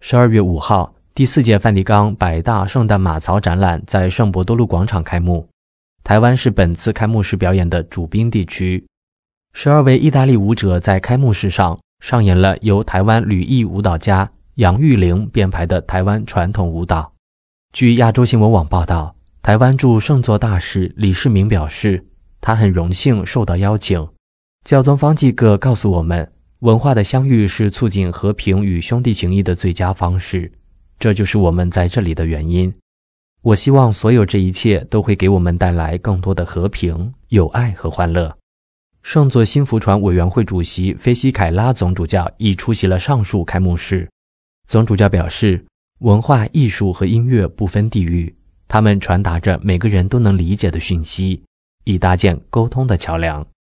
12月5号，第4届梵蒂冈百大圣诞马槽展览在圣伯多禄广场开幕。台湾是本次开幕式表演的主宾地区。12位意大利舞者在开幕式上上演了由台湾旅艺舞蹈家杨玉玲编排的台湾传统舞蹈。据亚洲新闻网报道，台湾驻圣座大使李世民表示，他很荣幸受到邀请。教宗方济各告诉我们，文化的相遇是促进和平与兄弟情谊的最佳方式，这就是我们在这里的原因。我希望所有这一切都会给我们带来更多的和平、友爱和欢乐。圣座新福传委员会主席菲西凯拉总主教亦出席了上述开幕式。总主教表示，文化艺术和音乐不分地域，它们传达着每个人都能理解的讯息，以搭建沟通的桥梁。